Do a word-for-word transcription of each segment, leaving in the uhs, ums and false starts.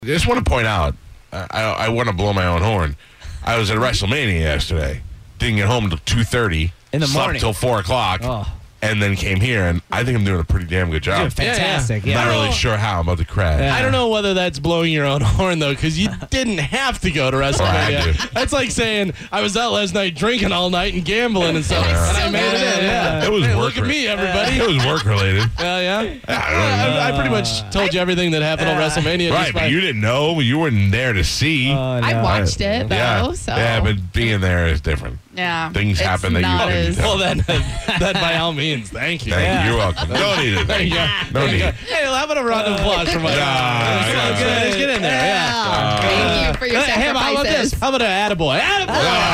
I just want to point out, I, I, I want to blow my own horn. I was at WrestleMania yesterday. Didn't get home until two thirty. In the slept morning. till four o'clock. Oh. And then came here, and I think I'm doing a pretty damn good job. You're fantastic. I'm Yeah. not really sure how I'm about to crash. Yeah. I don't know whether that's blowing your own horn, though, because you didn't have to go to I WrestleMania. had to. That's like saying, I was out last night drinking all night and gambling and stuff, Yeah. and I So made it good. in. Yeah. It was Hey, work look at me, everybody. It was work related. Yeah, yeah. I don't know. I, I pretty much told you everything that happened on WrestleMania. just Right, by- but you didn't know. You weren't there to see. Oh, no. I watched it though, yeah. so yeah, but being there is different. yeah, things it's happen that you not couldn't as- tell. Well, then, then by all means, thank you. Thank Yeah. you. You're welcome. No need it. There you go. No need it. Hey, well, how about a round of applause for my Nah, Let's I got get- it. let's get in there. Yeah. Thank you for your Hey, how about sacrifices. this? How about an attaboy? Attaboy!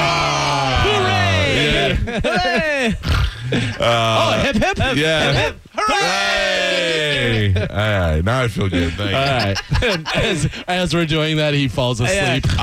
Ah, Hooray! yeah. Oh, hip, hip, hip. Yeah. Hip, hip. Hey. All right. Now I feel good. Thank you. All right. as, as we're doing that, he falls asleep. Um,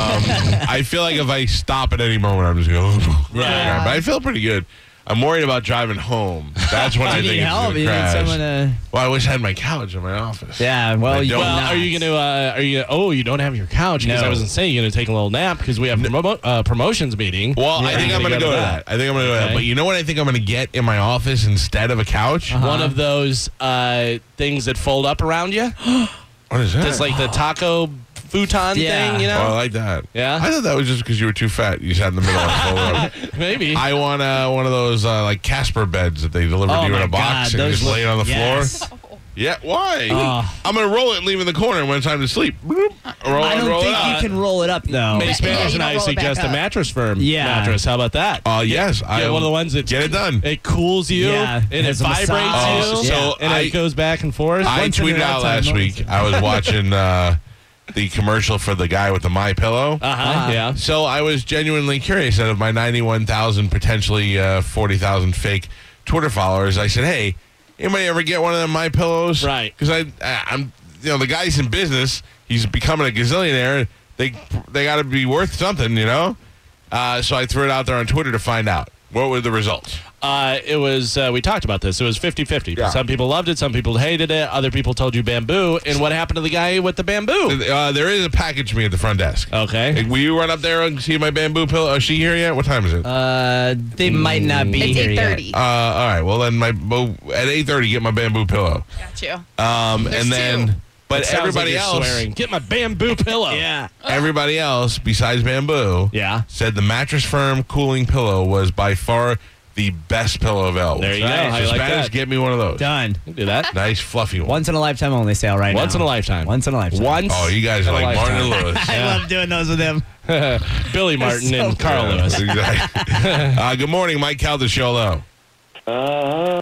I feel like if I stop at any moment, I'm just going. Yeah. But I feel pretty good. I'm worried about driving home. That's when I You think need it's help. going to You need crash. someone to. Well, I wish I had my couch in my office. Yeah. Well, I you don't. Well, not. are you going to? Uh, are you? Gonna, oh, you don't have your couch because No. I wasn't saying you're going to take a little nap because we have a promo, uh, promotions meeting. Well, I Yeah. think You're I'm going to gonna go to that. I think I'm going to go to that. Okay. But you know what I think I'm going to get in my office instead of a couch? Uh-huh. One of those uh, things that fold up around you. What is that? It's like the taco futon Yeah. thing, you Oh, I know? like that. Yeah? I thought that was just because you were too fat. You sat in the middle and folded up. Maybe. I want uh, one of those uh, like Casper beds that they deliver Oh to you in my a box God, and you those just look- lay it on the yes. floor. Yeah, why? Oh. I'm gonna roll it and leave it in the corner, and when it's time to sleep, bloop, roll I it, don't roll think it you out. can roll it up though. Maybe Yeah, Spanish you and don't I roll it back suggest a up. mattress firm Yeah. mattress. How about that? Uh, yes, I Yeah, one of the ones that get it done. It cools you, Yeah, and it has a vibrates massage. you, Oh, so and I- it goes back and forth. I Once in tweeted a out lifetime last moment. week. I was watching uh, the commercial for the guy with the My Pillow. Uh-huh, Uh-huh. yeah. So I was genuinely curious. Out of my ninety-one thousand, potentially uh, forty thousand fake Twitter followers, I said, "Hey, anybody ever get one of them My Pillows?" Right. Because I, I'm, you know, the guy's in business. He's becoming a gazillionaire. They, they got to be worth something, you know. Uh, so I threw it out there on Twitter to find out what were the results. Uh, it was, uh, we talked about this. It was fifty-fifty. Yeah. Some people loved it. Some people hated it. Other people told you bamboo. And what happened to the guy with the bamboo? Uh, there is a package for me at the front desk. Okay. Hey, will you run up there and see my bamboo pillow? Is she here yet? What time is it? Uh, Uh, they might not be It's here eight yet. thirty. all right. Well, then my well, at eight thirty, get my bamboo pillow. Got you. Um, There's and then, two. but It sounds everybody like you're else, swearing. Get my bamboo pillow. Yeah. everybody else besides bamboo, Yeah. said the Mattress Firm cooling pillow was by far the best pillow available. There you Right. go. How So you like Spanish, that? get me one of those. Done. You can do that. Nice fluffy one. Once in a lifetime only sale right Once now. in a lifetime. Once in a lifetime. Once. Oh, you guys are in a like Martin and lifetime. Lewis. I love doing those with him. Billy Martin so and Carl Yeah, Lewis. exactly. uh, good morning, Mike Caldesciolo. Uh,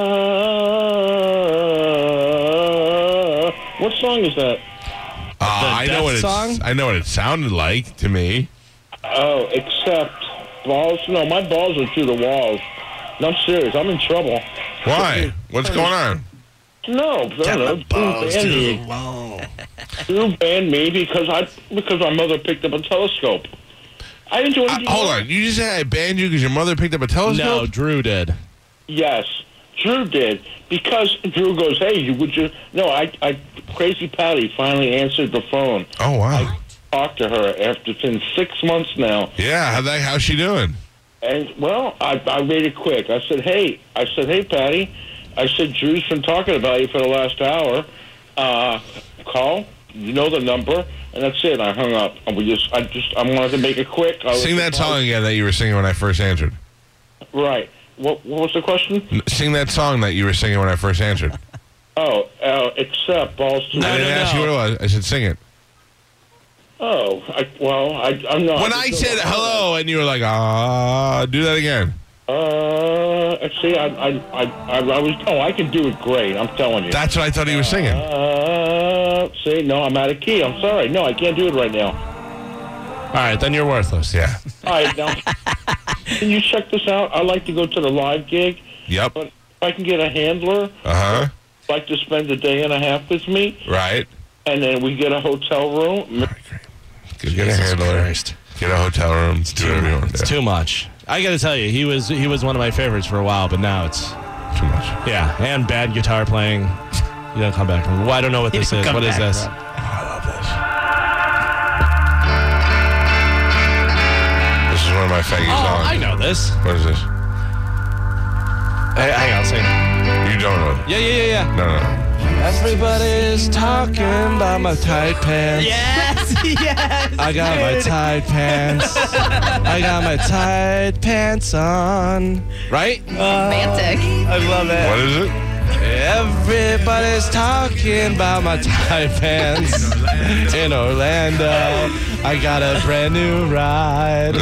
what song is that? Uh, I know Death what it's. song? I know what it sounded like to me. Oh, except balls. No, my balls are through the walls. No, I'm serious. I'm in trouble. Why? What's going on? No, I don't know. Drew banned me. Drew banned me because I because my mother picked up a telescope. I didn't do Uh, anything. hold wrong. on. You just said I banned you because your mother picked up a telescope? No, Drew did. Yes, Drew did because Drew goes, "Hey, you would you?" No, I, I, Crazy Patty finally answered the phone. Oh wow. Talked to her after it's been six months now. Yeah. How that? How's she doing? And, well, I, I made it quick. I said, hey, I said, hey, Patty. I said, Drew's been talking about you for the last hour. Uh, call. You know the number. And that's it. I hung up. And we just, I just, I wanted to make it quick. I Sing was- that song again that you were singing when I first answered. Right. What, what was the question? N- Sing that song that you were singing when I first answered. Oh, uh, except balls to I didn't no, ask no. you what it was. I said sing it. Oh, I, well, I, I'm not. When I said hello and you were like, ah, do that again. Uh, see, I, I, I, I, I was, oh, I can do it great. I'm telling you. That's what I thought he was singing. Uh, see, no, I'm out of key. I'm sorry. No, I can't do it right now. All right, then you're worthless. Yeah. All right, now, can you check this out? I'd like to go to the live gig, Yep. but if I can get a handler, Uh huh. I'd like to spend a day and a half with me, Right. and then we get a hotel room. All right, great. Get, get a Jesus handler. Christ. Get a hotel room. Do whatever you want to It's do. too much. I got to tell you, he was he was one of my favorites for a while, but now it's Too much. yeah, and bad guitar playing. You don't come back from. Well, I don't know what this is. Come What is back, this? bro. Oh, I love this. my faggy Oh, songs. I know this. What is this? Hey, hang on, sing. You don't know. Yeah, yeah, yeah, yeah. No, no, no. Everybody's talking about my tight pants. Yes, yes. I got my tight pants. I got my tight pants on. Right? Romantic. I love it. What is it? Everybody's talking about my tight pants in Orlando. I got a brand new ride.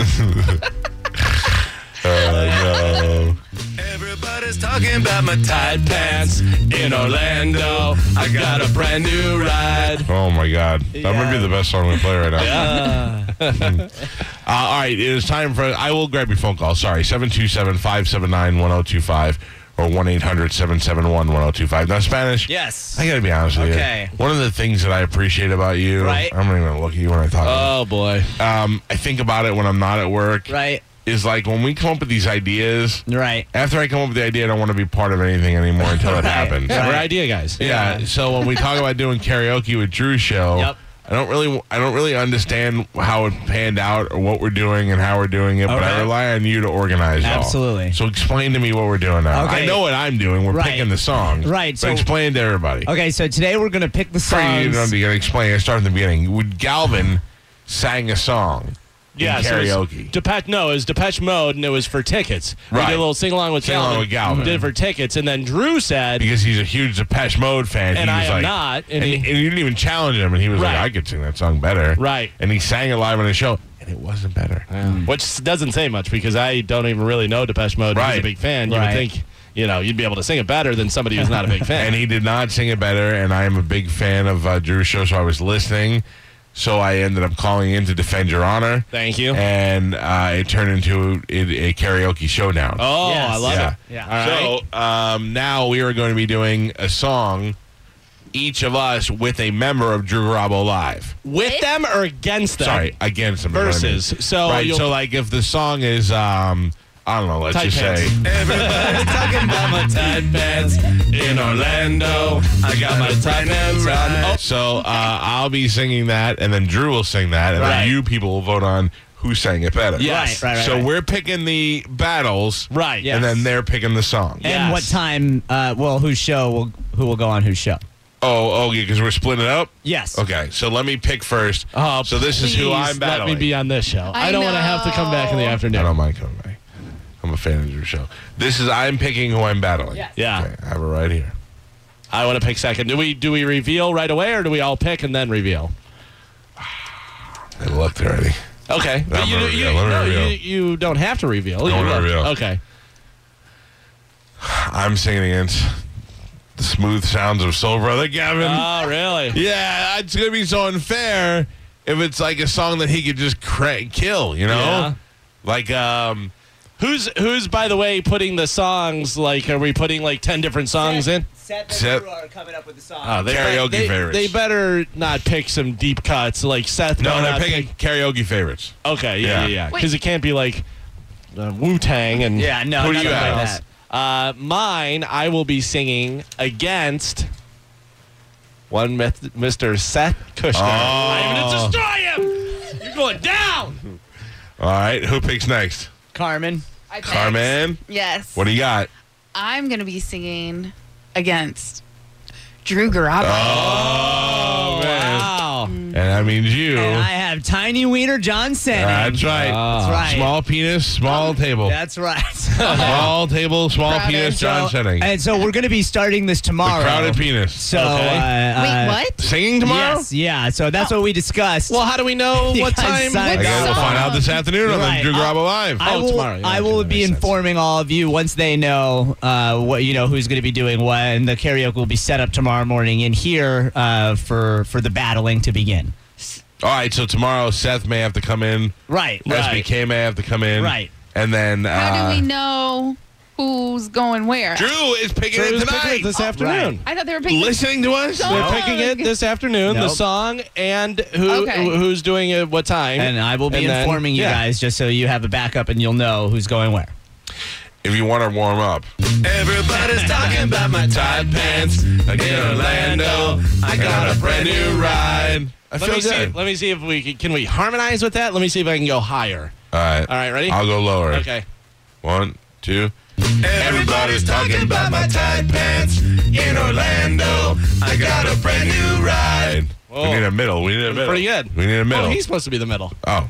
Oh, no. Everybody's talking about my tight pants in Orlando. I got a brand new ride. Oh, my God. That might be the best song we play right now. Yeah. Uh, all right, it is time for. I will grab your phone call. Sorry, seven two seven, five seven nine, one zero two five or one eight hundred, seven seven one, one zero two five. Now, Spanish. Yes. I got to be honest with Okay. you. One of the things that I appreciate about you. Right. I'm not even gonna look at you when I talk. Oh, boy. um, I think about it when I'm not at work. Right. Is like when we come up with these ideas. Right. After I come up with the idea, I don't want to be part of anything anymore until it Right. happens. Yeah, we're Right. idea guys. Yeah. So when we talk about doing karaoke with Drew's show, Yep. I don't really, I don't really understand how it panned out or what we're doing and how we're doing it. But I Okay. rely on you to organize it all. Absolutely. So explain to me what we're doing now. Okay. I know what I'm doing. We're Right. picking the songs. Right, But so- explain to everybody. Okay, so today we're going to pick the Sorry, you songs. don't you gotta explain. I start in the beginning. Would Galvin sang a song in Yeah, so it was karaoke? Depeche, no, it was Depeche Mode, and it was for tickets. We Right. did a little sing along with Sing along Galvin. with Galvin. Did it for tickets, and then Drew said, Because he's a huge Depeche Mode fan. And he I was am like, not, And, and he, he- and you didn't even challenge him, and he was Right. like, I could sing that song better. Right. And he sang it live on his show, and it wasn't better. which doesn't say much because I don't even really know Depeche Mode. He's Right. a big fan. You Right. would think, you know, you'd be able to sing it better than somebody who's not a big fan. And he did not sing it better, and I am a big fan of uh, Drew's show, so I was listening. So I ended up calling in to defend your honor. Thank you. And uh, it turned into a, a karaoke showdown. oh, Yes. I love yeah. it. Yeah. All right. So um, now we are going to be doing a song, each of us with a member of Drew Garabo Live. With them or against them? Sorry, against them. is what I mean. Versus. So right. you'll- So like if the song is, um, I don't know, let's Tight just pants. say. Everybody's talking about my tight pants in Orlando. I got my tight pants on. Oh, So uh, I'll be singing that, and then Drew will sing that, and Right. then you people will vote on who sang it better. Yes. Right, right, So right. we're picking the battles, right. Yeah. and then they're picking the song. Yeah. And Yes. what time, uh, well, whose show will, who will go on whose show? Oh, okay, because we're splitting it up? Yes. Okay, so let me pick first. Oh, so this is who please I'm battling. Let me be on this show. I, I don't want to have to come back in the know. I afternoon. don't mind coming back. I'm a fan of your show. This is I'm picking who I'm battling. Yes. Yeah. Okay, I have it right here. I want to pick second. Do we do we reveal right away or do we all pick and then reveal? I looked already. Okay. But I'm you, gonna you, reveal. Let me no, reveal. you, you don't have to reveal. I You wanna will. reveal. Okay. I'm singing against the smooth sounds of Soul Brother Gavin. Oh, really? Yeah, it's gonna be so unfair if it's like a song that he could just cra- kill, you know? Yeah. Like, um, Who's who's by the way putting the songs? Like, are we putting like ten different songs in? Seth and Seth- Drew are coming up with the song. Oh, they Karaoke they, favorites. They better not pick some deep cuts like Seth. no, better they're not picking pick- karaoke favorites. Okay, yeah, Yeah. yeah, yeah. Wait. Because it can't be like uh, Wu Tang and Yeah, no, Who do nothing you like have? that. Uh, mine, I will be singing against one myth- Mister Seth Kushner. Oh. I'm going to destroy him. You're going down. All right, who picks next? Carmen. I picked. Carmen? Yes. What do you got? I'm going to be singing against Drew Garabo. Oh, man. Wow. And that means you. And I have Tiny Wiener John Senning. That's right. Ah. That's right. Small penis, small table. That's right. Small table, small Crowded. penis, John So- Setting. And so we're going to be starting this The tomorrow. crowded penis. So, Okay. uh, Wait, uh, what? Singing tomorrow? Yes, yeah. So that's what we discussed. Well, how do we know You what guys time? signed I guess we'll song? find out this afternoon on Right. the Drew Garabo Live. I Oh, will, tomorrow. Yeah, I okay, will that be makes sense. informing all of you once they know uh, what you know who's going to be doing what, and the karaoke will be set up tomorrow morning in here uh, for for the battling to begin. All right, so tomorrow Seth may have to come in. Right. S B K may have to come in. Right. And then. Uh, How do we know who's going where? Drew is picking Drew's it tonight. picking it this afternoon. I thought they were picking. Listening to us? Song. They're picking it this afternoon, the Nope. song, and who Okay. who- who's doing it, what time. And I will be And then- informing you yeah. guys just so you have a backup and you'll know who's going where. If you want to warm up. Everybody's talking about my tight pants in Orlando. I got a brand new ride. I Let feel me see. good. Let me see if we can, can we harmonize with that. Let me see if I can go higher. All right. All right, ready? I'll go lower. Okay. One, two. Everybody's talking about my tight pants in Orlando. I got a brand new ride. Whoa. We need a middle. We need a middle. Pretty good. We need a middle. Oh, he's supposed to be the middle. Oh.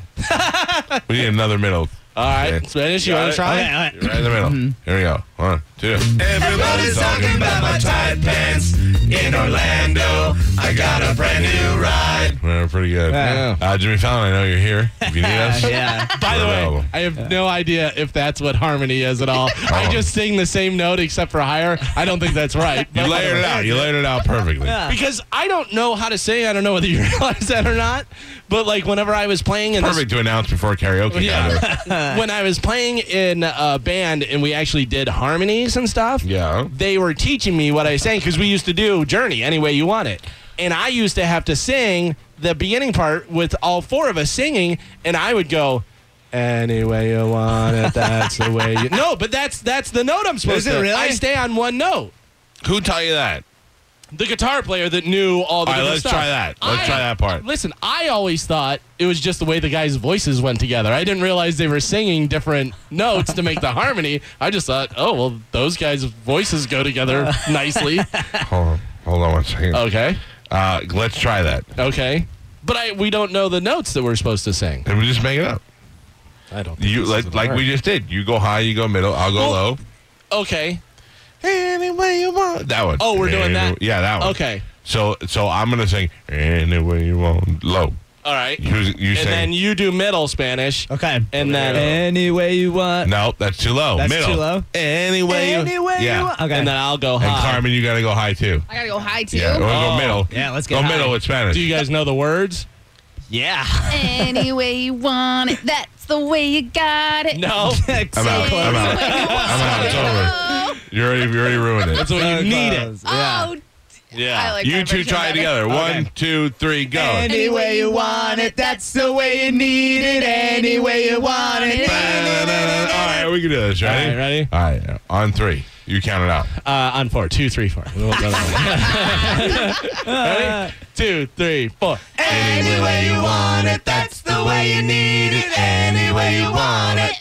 We need another middle. All right, Okay. Spanish, you Got want it? to try? Okay, all right. You're right in the middle. Here we go. One, two. Everybody's talking about my tight pants in Orlando. I got a brand new ride. Well, pretty good. Yeah. Uh, Jimmy Fallon, I know you're here. If you need us. Yeah. By the we're way, available. I have no idea if that's what harmony is at all. I Oh. just sing the same note except for higher. I don't think that's right. You But- layered it out. You layered it out perfectly. Yeah. Because I don't know how to sing. I don't know whether you realize that or not. But like whenever I was playing in this, Perfect to announce before karaoke. kind yeah, of. when I was playing in a band and we actually did harmonies and stuff, Yeah. they were teaching me what I sang because we used to do Journey any way you want it, and I used to have to sing the beginning part with all four of us singing, and I would go. Any way you want it, that's the way you. No, but that's that's the note I'm supposed Is it to. really? I stay on one note. Who taught you that? The guitar player that knew all the All right, different let's stuff. try that. Let's I- try that part. Listen, I always thought it was just the way the guys' voices went together. I didn't realize they were singing different notes to make the harmony. I just thought, oh, well, those guys' voices go together nicely. Hold on. Hold on one second. Okay. Uh, let's try that. Okay. But I we don't know the notes that we're supposed to sing. And we just make it up. I don't think You this like is like gonna we work. just did. You go high, you go middle. I'll go Well- low. Okay. Any way you want. That one. Oh, we're doing Any- that? Yeah, that one. Okay. So so I'm gonna sing any way you want low. All right. You you and sing. then you do middle Spanish. Okay. And then Any way you want. No, that's too low. That's middle. too low? Any way you. Any way yeah. you want. Okay. and then I'll go And high. Carmen, you gotta go high too. I gotta go high too. Yeah, or Oh. go middle. Yeah, let's go get high. middle with Spanish. Do you guys know the words? Yeah. Any way you want it, that's the way you got it. No. That's I'm so out. close. I'm out. I'm out. It's over. Oh, You already you already ruined it. That's what you need it. Close. Yeah. oh, Yeah. I like You my two version try it better. together. One, Okay. two, three, go. Any way you want it, that's the way you need it. Any way you want it. All right, we can do this. Ready? All right, ready? All right, on three. You count it out. Uh, on four. Two, three, four. We'll go that way. Ready? Two, three, four. Any way you want it, that's the way you need it. Any way you want it.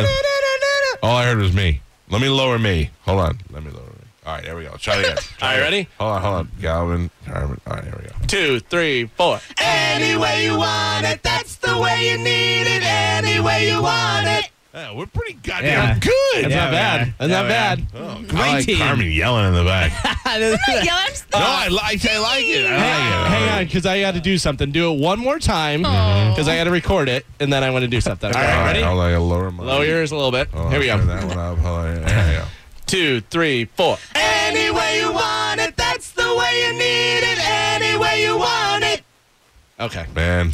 All I heard was me. Let me lower me. Hold on. Let me lower me. All right, there we go. Try it again. Try All right, it ready? again. Hold on, hold on. Galvin, Carmen. All right, here we go. Two, three, four. Any way you want it, that's the way you need it. Any way you want it. Yeah, we're pretty goddamn Yeah. good. That's Yeah, not we bad. are. That's Yeah, not we bad. Oh, Great I like team. Carmen yelling in the back. Yeah, I'm still no, I, li- I say I like it. I like it. Hang on, because I got to do something. Do it one more time, because I got to record it, and then I want to do something. All All right, right, ready? I'll like lower my. Lower yours a little bit. Oh, Here we turn go. That one up. Hold on. There we go. Two, three, four. Any way you want it, that's the way you need it. Any way you want it. Okay. Man,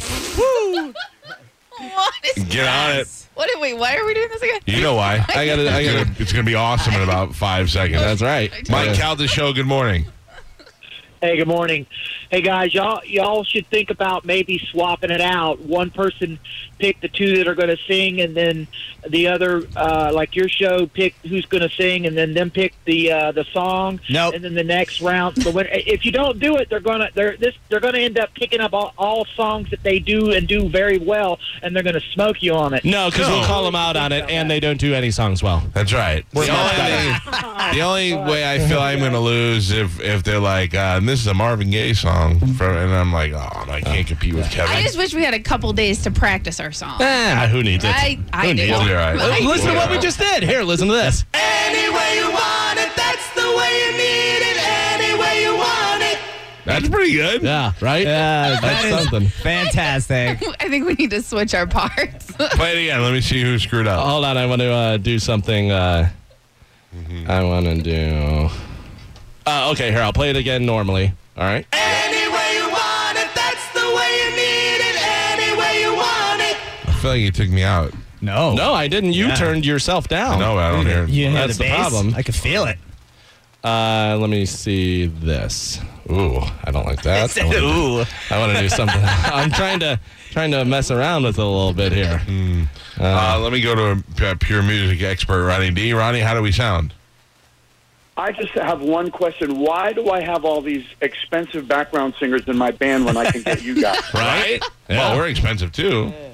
What is get that? on it. What? Wait, why are we doing this again? You know why? I got to. I It's got gonna, to. it's gonna be awesome in about five seconds. That's right. Mike Calda Show. Good morning. Hey, good morning. Hey guys, y'all y'all should think about maybe swapping it out. One person pick the two that are going to sing, and then the other, uh, like your show, pick who's going to sing, and then them pick the uh, the song. Nope. And then the next round. But when, if you don't do it, they're gonna they're this they're gonna end up picking up all, all songs that they do and do very well, and they're going to smoke you on it. No, because No. we'll call them out on it, and they don't do any songs well. That's right. We're the, much only, the only way I feel I'm gonna lose if if they're like, uh, this is a Marvin Gaye song, from, and I'm like, oh, I can't compete with Kevin. I just wish we had a couple days to practice our song. Ah, who needs it? I, I Who do. needs We'll be all right. I Listen do. to what we just did. Here, listen to this. Any way you want it, that's the way you need it. Any way you want it. That's pretty good. Yeah, right? Yeah, That's that is something. fantastic. I think we need to switch our parts. Play it again. Let me see who screwed up. Hold on, I want to uh, do something. Uh, I want to do. Uh, okay, here, I'll play it again normally. All right. Any way you want it, that's the way you need it. Any way you want it. I feel like you took me out. No. No, I didn't. You Yeah. turned yourself down. No, I don't hear it. You didn't hear That's the the bass? problem. I could feel it. Uh, let me see this. Ooh, I don't like that. I wanna do- Ooh. I want to do something. I'm trying to trying to mess around with it a little bit here. Uh, let me go to a, a pure music expert, Ronnie D. Ronnie, how do we sound? I just have one question. Why do I have all these expensive background singers in my band when I can get you guys? Right? Yeah. Well, we're expensive too.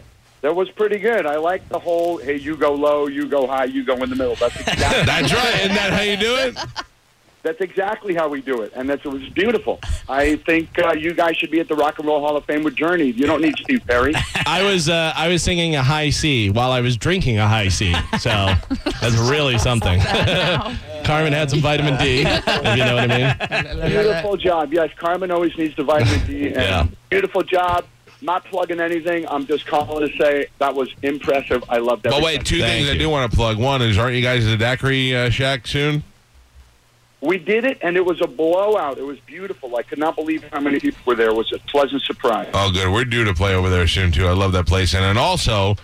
That was pretty good. I like the whole, hey, you go low, you go high, you go in the middle. That's exactly, That's right. Isn't that how you do it? that's exactly how we do it, and that's, it was beautiful. I think uh, you guys should be at the Rock and Roll Hall of Fame with Journey. You don't need Steve Perry. I was uh, I was singing a high C while I was drinking a high C, so that's really something. Carmen had some vitamin D, if you know what I mean. Beautiful job. Yes, Carmen always needs the vitamin D. And Yeah. Beautiful job. Not plugging anything. I'm just calling to say that was impressive. I loved everything. But wait, two Thank things I you. do want to plug. One is, aren't you guys at the Daiquiri uh, Shack soon? We did it, and it was a blowout. It was beautiful. I could not believe how many people were there. It was a pleasant surprise. Oh, good. We're due to play over there soon, too. I love that place. And then also,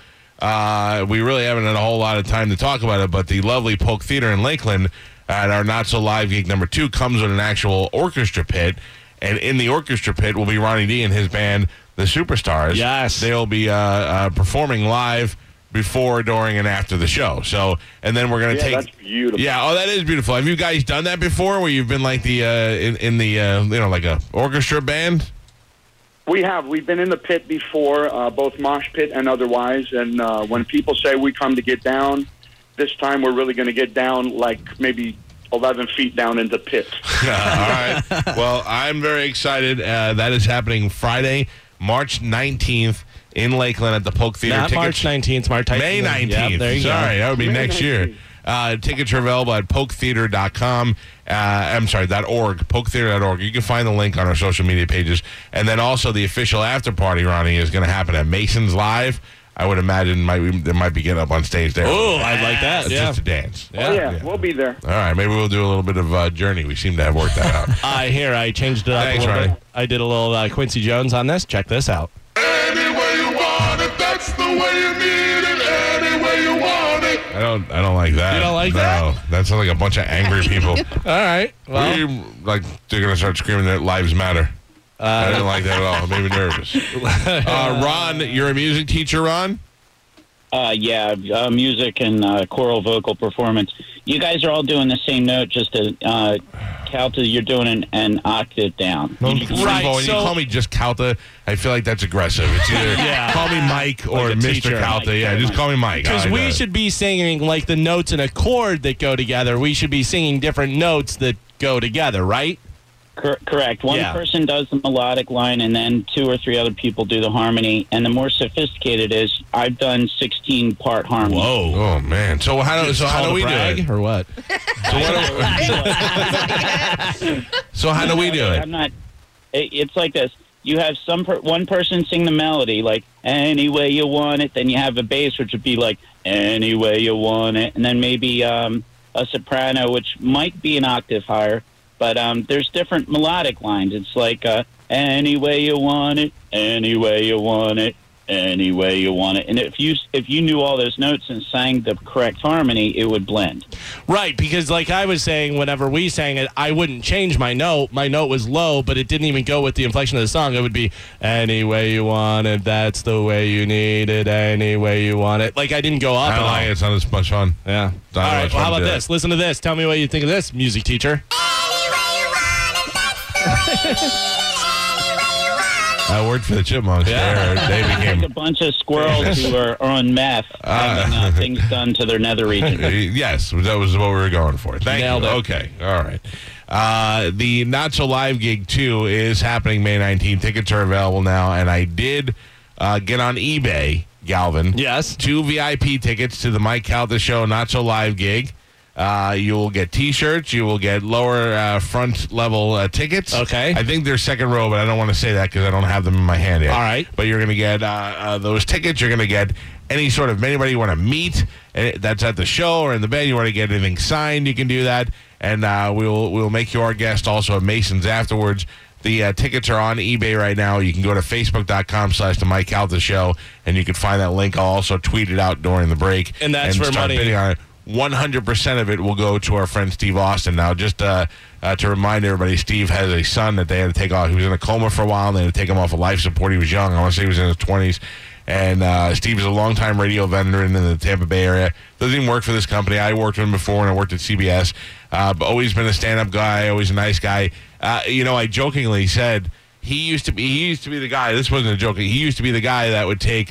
uh, we really haven't had a whole lot of time to talk about it, but the lovely Polk Theater in Lakeland at our Not So Live gig number two comes with an actual orchestra pit. And in the orchestra pit will be Ronnie D and his band, The Superstars. Yes. They'll be uh, uh, performing live before, during, and after the show. So, and then we're going to Yeah, take... that's beautiful. Yeah, oh, that is beautiful. Have you guys done that before, where you've been like the, uh, in, in the, uh, you know, like a orchestra band? We have. We've been in the pit before, uh, both mosh pit and otherwise. And uh, when people say we come to get down, this time we're really going to get down like maybe eleven feet down into the pit. All right. Well, I'm very excited. Uh, that is happening Friday, March nineteenth in Lakeland at the Polk Theater. Not Tickets- March nineteenth, March May nineteenth. Yep, there you Sorry, go. that would be May next year. nineteenth. Uh, tickets are available at polk theater dot com. Uh, I'm sorry, .org, polk theater dot org. You can find the link on our social media pages. And then also the official after party, Ronnie, is going to happen at Mason's Live. I would imagine might, there might be getting up on stage there. Oh, I'd like that. It's Yeah. just a dance. Oh, yeah, Yeah. we'll be there. All right, maybe we'll do a little bit of uh, Journey. We seem to have worked that out. I hear I changed it up Thanks, a little Ronnie. bit. I did a little uh, Quincy Jones on this. Check this out. Any way you want it, that's the way you need it. Any way you want it. I don't. I don't like that. You don't like no, that? No, that sounds like a bunch of angry people. All right. Well, We, like they're gonna start screaming that lives matter. I didn't like that at all. It made me nervous. Uh, Ron, you're a music teacher, Ron. Uh, yeah, uh, music and uh, choral vocal performance. You guys are all doing the same note, just a uh, Calta, you're doing an, an octave down. No, Right, Freebo, when so- you call me just Calta, I feel like that's aggressive. It's either Yeah. call me Mike or Like a Mister teacher. Calta. Yeah, just call me Mike. Because I- we uh, should be singing like the notes in a chord that go together. We should be singing different notes that go together, right? Cor- correct. One Yeah. person does the melodic line, and then two or three other people do the harmony. And the more sophisticated is, I've done sixteen-part harmony. Whoa. Oh man. So how do so how do we do it? Or what? So, what do, so how do we do it? I'm not. It, it's like this. You have some per, one person sing the melody, like "Any way you want it." Then you have a bass, which would be like "Any way you want it," and then maybe um, a soprano, which might be an octave higher. But um, there's different melodic lines. It's like uh, "Any way you want it, any way you want it, any way you want it." And if you if you knew all those notes and sang the correct harmony, it would blend. Right, because like I was saying, whenever we sang it, I wouldn't change my note. My note was low, but it didn't even go with the inflection of the song. It would be any way you want it, that's the way you need it, any way you want it. Like I didn't go up I at don't all. like it. It's not as much fun. Yeah. Not All as right. much Well, fun how to about do this? Listen to this. Tell me what you think of this, music teacher. I worked for the Chipmunks. Yeah. There, they Like became a bunch of squirrels who are on meth having uh, things done to their nether region. Yes, that was what we were going for. Thank Nailed you. it. Okay, all right. Uh, the Not So Live gig two is happening May nineteenth. Tickets are available now, and I did uh, get on eBay, Galvin. Yes. Two V I P tickets to the Mike Calta Show Not So Live gig. Uh, you will get T-shirts. You will get lower uh, front level uh, tickets. Okay. I think they're second row, but I don't want to say that because I don't have them in my hand yet. All right. But you're going to get uh, uh, those tickets. You're going to get any sort of anybody you want to meet eh, that's at the show or in the band. You want to get anything signed, you can do that. And uh, we'll we'll make you our guest also at Mason's afterwards. The uh, tickets are on eBay right now. You can go to facebook.com slash the Mike Calta Show, and you can find that link. I'll also tweet it out during the break. And that's for start money. bidding on it. one hundred percent of it will go to our friend Steve Austin. Now, just uh, uh, to remind everybody, Steve has a son that they had to take off. He was in a coma for a while, and they had to take him off of life support. He was young. I want to say he was in his twenties. And uh, Steve is a longtime radio veteran in the Tampa Bay area. Doesn't even work for this company. I worked with him before when I worked at C B S. Uh, but always been a stand-up guy, always a nice guy. Uh, you know, I jokingly said he used to be he used to be the guy. This wasn't a joke. He used to be the guy that would take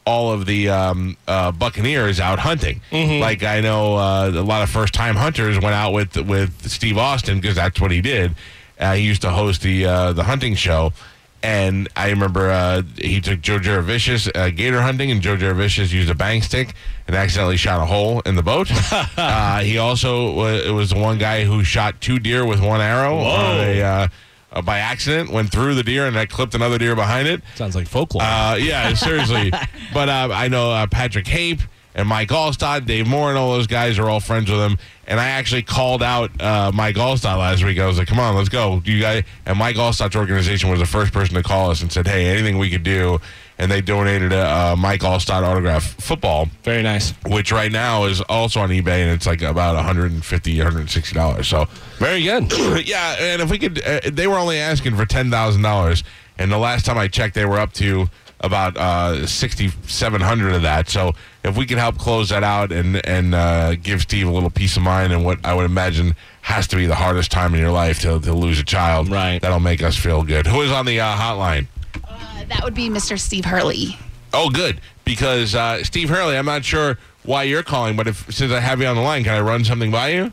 all of the um, uh, Buccaneers out hunting. Mm-hmm. Like I know uh, a lot of first-time hunters went out with with Steve Austin because that's what he did. Uh, he used to host the uh, the hunting show. And I remember uh, he took Joe Juravicius uh, gator hunting, and Joe Juravicius used a bang stick and accidentally shot a hole in the boat. uh, he also was, was the one guy who shot two deer with one arrow on a, uh, uh, by accident, went through the deer, and that clipped another deer behind it. Sounds like folklore. Uh, yeah, seriously. But uh, I know uh, Patrick Hape and Mike Allstott, Dave Moore, and all those guys are all friends with him. And I actually called out uh, Mike Allstott last week. I was like, come on, let's go. You guys? And Mike Allstott's organization was the first person to call us and said, hey, anything we could do. And they donated a uh, Mike Allstott autograph football. Very nice. Which right now is also on eBay, and it's like about one hundred fifty dollars, one hundred sixty dollars. So very good. Yeah, and if we could, uh, they were only asking for ten thousand dollars. And the last time I checked, they were up to about uh, sixty-seven hundred of that. So if we can help close that out and and uh, give Steve a little peace of mind and what I would imagine has to be the hardest time in your life to, to lose a child, right? That'll make us feel good. Who is on the uh, hotline? Uh, that would be Mister Steve Hurley. Oh, good. Because uh, Steve Hurley, I'm not sure why you're calling, but if since I have you on the line, can I run something by you?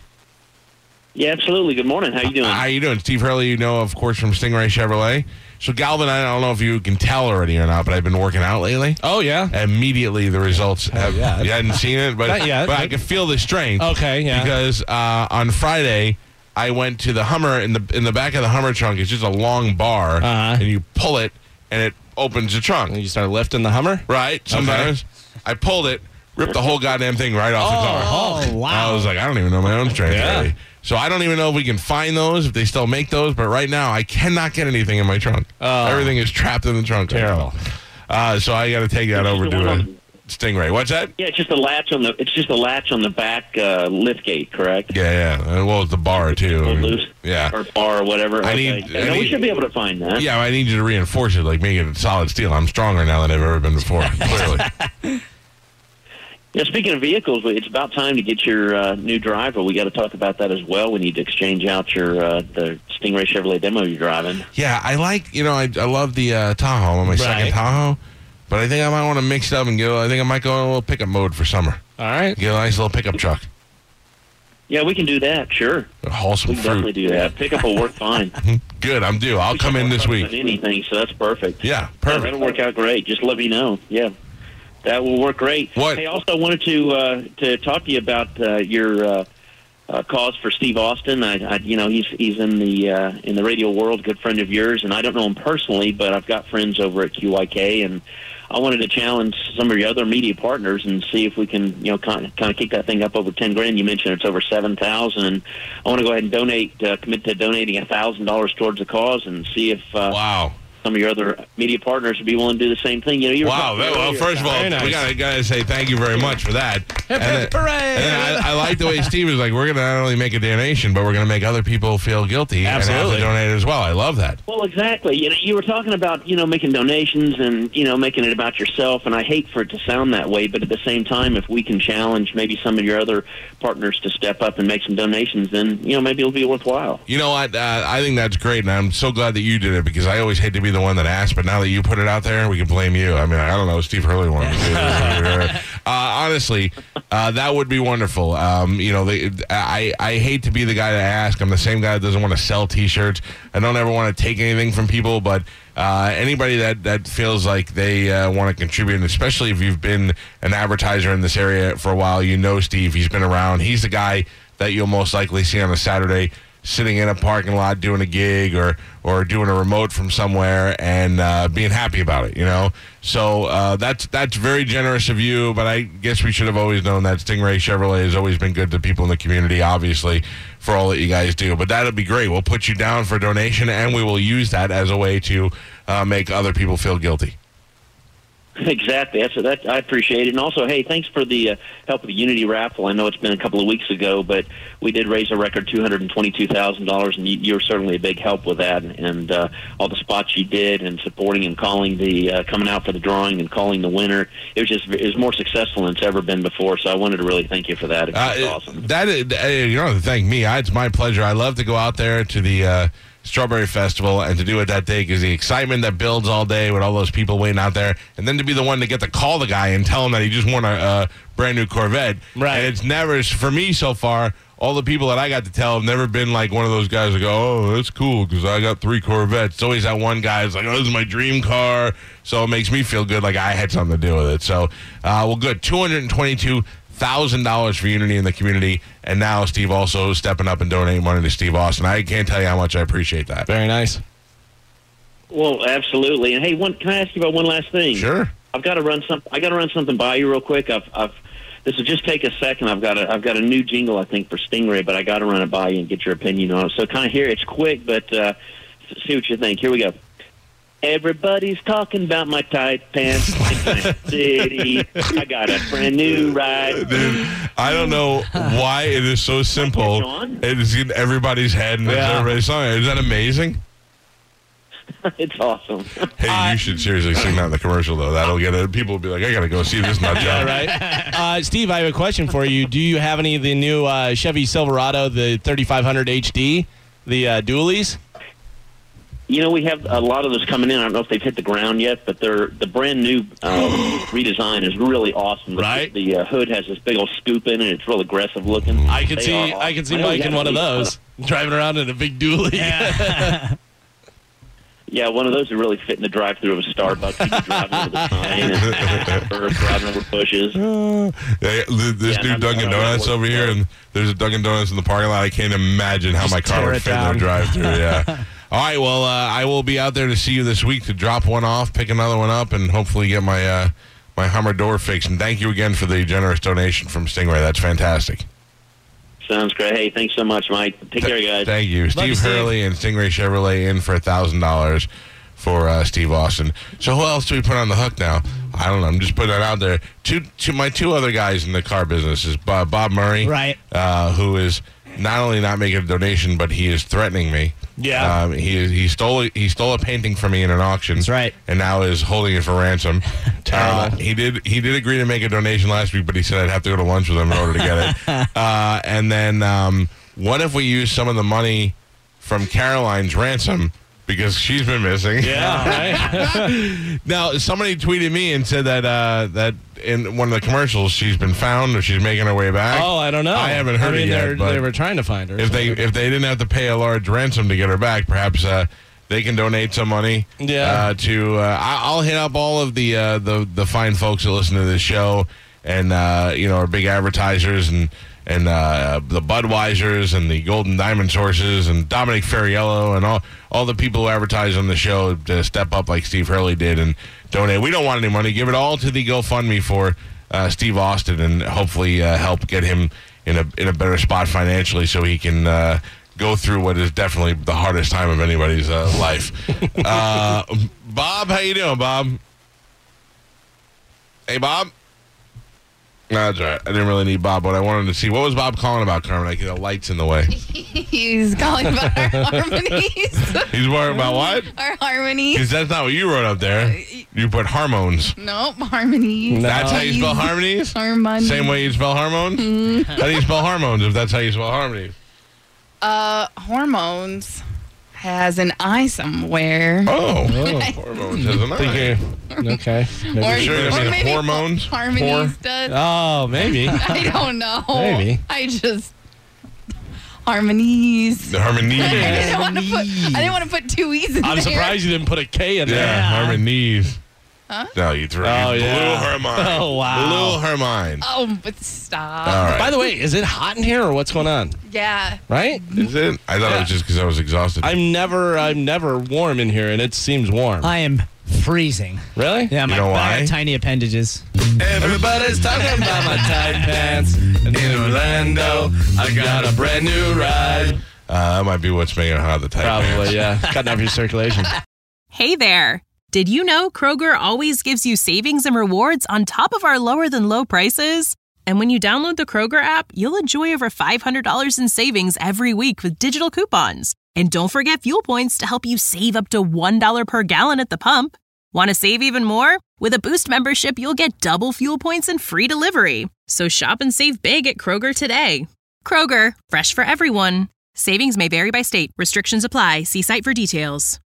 Yeah, absolutely. Good morning. How you doing? Uh, how you doing? Steve Hurley, you know, of course, from Stingray Chevrolet. So, Galvin, I don't know if you can tell already or not, but I've been working out lately. Oh, yeah? Immediately, the results have, yeah. You hadn't seen it, but, Not yet. but I can feel the strength. Okay, yeah. Because uh, on Friday, I went to the Hummer. In the in the back of the Hummer trunk, it's just a long bar, uh-huh. and you pull it, and it opens the trunk. And you start lifting the Hummer? Right, sometimes. Okay. I pulled it, ripped the whole goddamn thing right off oh, the car. Oh, wow. I was like, I don't even know my own strength Yeah. already. So I don't even know if we can find those, if they still make those. But right now, I cannot get anything in my trunk. Oh. Everything is trapped in the trunk. Terrible. Uh, so I got to take that It's over just the to one a on- Stingray. What's that? Yeah, it's just a latch on the. It's just a latch on the back uh, lift gate, correct? Yeah, yeah. Uh, Well, it's the bar, too. I mean, Loose yeah. or bar or whatever. I Okay. need- Yeah, I no, we need- should be able to find that. Yeah, I need you to reinforce it, like make it solid steel. I'm stronger now than I've ever been before, clearly. Yeah, speaking of vehicles, it's about time to get your uh, new driver. We got to talk about that as well. We need to exchange out your uh, the Stingray Chevrolet demo you're driving. Yeah, I like, you know, I, I love the uh, Tahoe. I'm my second Right. Tahoe. But I think I might want to mix it up and go, I think I might go in a little pickup mode for summer. All right. Get a nice little pickup truck. Yeah, we can do that. Sure, Haul some we can definitely fruit. do that. Pickup will work fine. Good, I'm due. I'll We come can in work this on week. Anything, so that's perfect. Yeah, Yeah, perfect. that'll work out great. Just let me know. Yeah, that will work great. What? Hey, also wanted to uh, to talk to you about uh, your uh, uh, cause for Steve Austin. I, I, you know, he's he's in the uh, in the radio world, good friend of yours, and I don't know him personally, but I've got friends over at Q Y K, and I wanted to challenge some of your other media partners and see if we can, you know, kind of, kind of kick that thing up over ten grand. You mentioned it's over seven thousand, and I want to go ahead and donate, uh, commit to donating a thousand dollars towards the cause, and see if uh, Wow. some of your other media partners would be willing to do the same thing. You know, you were Wow. talking Well, earlier first of all, Very nice. we gotta, gotta say thank you very much for that. Hip, And hip, then- hooray! And then I, I like the way Steve was like, we're going to not only make a donation, but we're going to make other people feel guilty and Absolutely. have to donate as well. I love that. Well, exactly. You know, you were talking about, you know, making donations and, you know, making it about yourself, and I hate for it to sound that way, but at the same time, if we can challenge maybe some of your other partners to step up and make some donations, then, you know, maybe it'll be worthwhile. You know what? Uh, I think that's great, and I'm so glad that you did it because I always hate to be the one that asked, but now that you put it out there, we can blame you. I mean, I don't know what Steve Hurley wanted to do. uh, honestly, uh, that would be wonderful. Um, you know, they, I, I hate to be the guy to ask. I'm the same guy that doesn't want to sell T-shirts. I don't ever want to take anything from people, but uh, anybody that, that feels like they uh, want to contribute, and especially if you've been an advertiser in this area for a while, you know Steve. He's been around. He's the guy that you'll most likely see on a Saturday sitting in a parking lot doing a gig or or doing a remote from somewhere and uh, being happy about it, you know? So uh, that's that's very generous of you, but I guess we should have always known that Stingray Chevrolet has always been good to people in the community, obviously, for all that you guys do. But that'll be great. We'll put you down for a donation, and we will use that as a way to uh, make other people feel guilty. Exactly. That's that. I appreciate it. And also, hey, thanks for the uh, help with the Unity raffle. I know it's been a couple of weeks ago, but we did raise a record two hundred twenty-two thousand dollars, and you, you were certainly a big help with that. And uh, all the spots you did, and supporting and calling the uh, coming out for the drawing and calling the winner, it was just it was more successful than it's ever been before. So I wanted to really thank you for that. It's Uh, awesome. That is, uh, you don't have to thank me. I, it's my pleasure. I love to go out there to the uh, Strawberry Festival, and to do it that day because the excitement that builds all day with all those people waiting out there, and then to be the one to get to call the guy and tell him that he just won a, a brand new Corvette. Right. And it's never, for me so far, all the people that I got to tell have never been like one of those guys that go, oh, that's cool because I got three Corvettes. It's always that one guy who's like, oh, this is my dream car. So it makes me feel good like I had something to do with it. So, uh, well, good. two hundred twenty-two thousand dollars for Unity in the community. And now Steve also stepping up and donating money to Steve Austin. I can't tell you how much I appreciate that. Very nice. Well, absolutely. And hey, one, can I ask you about one last thing? Sure. I've got to run some. I got to run something by you real quick. I've, I've. This will just take a second. I've got a. I've got a new jingle, I think, for Stingray, but I got to run it by you and get your opinion on it. So, kind of here, it's quick, but uh, see what you think. Here we go. Everybody's talking about my tight pants in Kansas City. I got a brand new ride. Dude, I don't know why it is so simple. It is in everybody's head and it's Yeah. everybody's song. Is that amazing? It's awesome. Hey, you should seriously sing that in the commercial, though. That'll get it. People will be like, I got to go see this nut Yeah, job. right. Uh, Steve, I have a question for you. Do you have any of the new uh, Chevy Silverado, the thirty-five hundred H D, the uh, dualies? You know, we have a lot of those coming in. I don't know if they've hit the ground yet, but they're the brand new um, redesign is really awesome. The, Right. The uh, hood has this big old scoop in it. It's real aggressive looking. I can They see are awesome. I can see I know Mike you in have one of to be- those, driving around in a big dually. Yeah. Yeah, one of those would really fit in the drive-through of a Starbucks. You can drive over the sign and or driving over bushes. Hey, th- this Yeah, new I'm- Dunkin' I'm- Donuts over here, and there's a Dunkin' Donuts in the parking lot. I can't imagine how my car tear would it fit in their down. drive-through. Yeah. All right, well, uh, I will be out there to see you this week to drop one off, pick another one up, and hopefully get my uh, my Hummer door fixed. And thank you again for the generous donation from Stingray. That's fantastic. Sounds great. Hey, thanks so much, Mike. Take care, guys. Thank you. Steve you, Steve. Hurley and Stingray Chevrolet in for one thousand dollars for uh, Steve Austin. So who else do we put on the hook now? I don't know. I'm just putting that out there. Two, two, my two other guys in the car business is Bob, Bob Murray, Right. uh, who is not only not making a donation, but he is threatening me. Yeah. Um, he is, he stole a, he stole a painting from me in an auction. That's right. And now is holding it for ransom. Terrible. Uh, he did he did agree to make a donation last week, but he said I'd have to go to lunch with him in order to get it. uh, and then um, what if we use some of the money from Caroline's ransom because she's been missing? Yeah, right. Now somebody tweeted me and said that uh, that in one of the commercials she's been found or she's making her way back. Oh, I don't know. I haven't heard I mean, it yet, they're- but they were trying to find her. If so they if they didn't have to pay a large ransom to get her back, perhaps uh, they can donate some money. Yeah. Uh, to uh, I- I'll hit up all of the uh, the the fine folks that listen to this show, and uh, you know, our big advertisers and and uh, the Budweisers and the Golden Diamond Sources and Dominic Ferriello and all all the people who advertise on the show to step up like Steve Hurley did and donate. We don't want any money. Give it all to the GoFundMe for uh, Steve Austin and hopefully uh, help get him in a in a better spot financially so he can uh, go through what is definitely the hardest time of anybody's uh, life. uh, Bob, how you doing, Bob? Hey, Bob. No, that's all right. I didn't really need Bob, but I wanted to see. What was Bob calling about, Carmen? Like, the light's in the way. He's calling about our harmonies. He's worried about what? Our harmonies. Because that's not what you wrote up there. You put hormones. Nope, harmonies. That's how you spell harmonies? Harmonies. Same way you spell hormones? How do you spell hormones if that's how you spell harmonies? Uh, hormones has an I somewhere. Oh, hormones has an I. Thinking, okay. Maybe. Or, sure it or doesn't maybe hormones? harmonies Hor- does. Oh, maybe. I don't know. Maybe. I just harmonies. The harmonies. I didn't want to put. I didn't want to put two e's in I'm there. surprised you didn't put a K in Yeah, there. harmonies. Huh? No, you threw Oh, you blew yeah. her mind. Oh, wow. Blew her mind. Oh, but stop. All right. By the way, is it hot in here or what's going on? Yeah. Right? Is it? I thought it was just because I was exhausted. I'm never I'm never warm in here and it seems warm. I am freezing. Really? Yeah, my know I why? got tiny appendages. Everybody's talking about my tight pants. And in Orlando, I got a brand new ride. Uh, that might be what's making it hot, the tight pants. Probably, yeah. Cutting off your circulation. Hey there. Did you know Kroger always gives you savings and rewards on top of our lower than low prices? And when you download the Kroger app, you'll enjoy over five hundred dollars in savings every week with digital coupons. And don't forget fuel points to help you save up to one dollar per gallon at the pump. Want to save even more? With a Boost membership, you'll get double fuel points and free delivery. So shop and save big at Kroger today. Kroger, fresh for everyone. Savings may vary by state. Restrictions apply. See site for details.